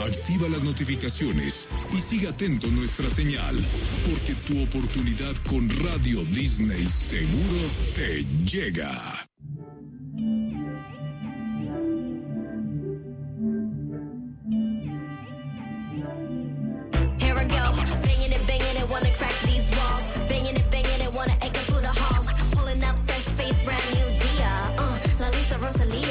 activa las notificaciones y sigue atento a nuestra señal, porque tu oportunidad con Radio Disney seguro te llega. Here I go, banging it, wanna crack these walls. Banging it, wanna echo through the halls. Pulling up fresh face, brand new Dia. La Lisa Rosalia.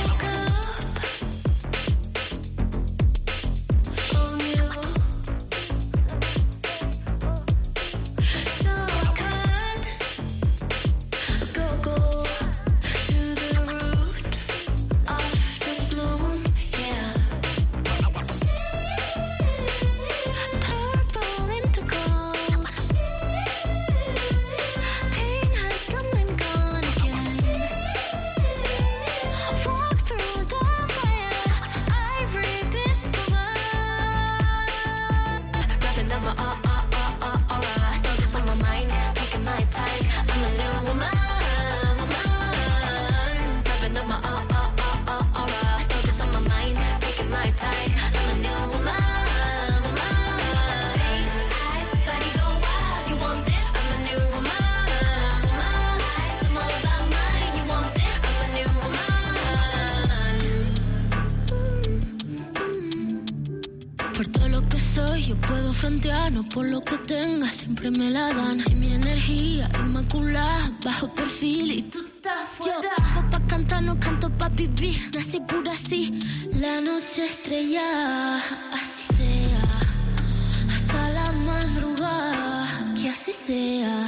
No por lo que tenga, siempre me la dan. Y mi energía inmaculada, bajo perfil y tú estás fuera. Yo pa' cantar, no canto pa' vivir. Nací pura así, la noche estrella. Así sea, hasta la madrugada, que así sea.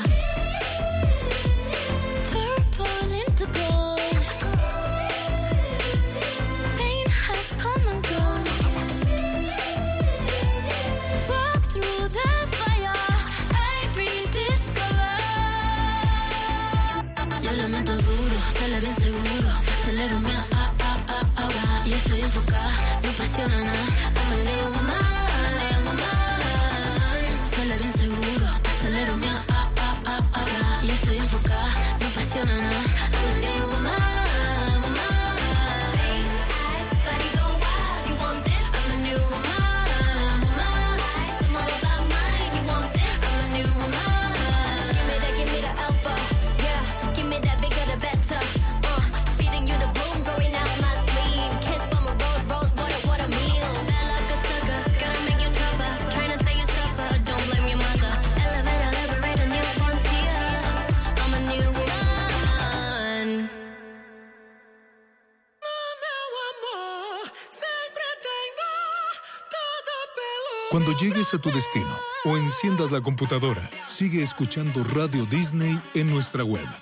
Purple into gold. Pain has come and gone. Dale bien seguro, acelero mi ahora. Y estoy enfocada, no apasiona nada. I'm a little woman. Dale bien seguro, acelero mi ahora. Y estoy enfocada, no apasiona nada. I'm a little woman. Cuando llegues a tu destino o enciendas la computadora, sigue escuchando Radio Disney en nuestra web.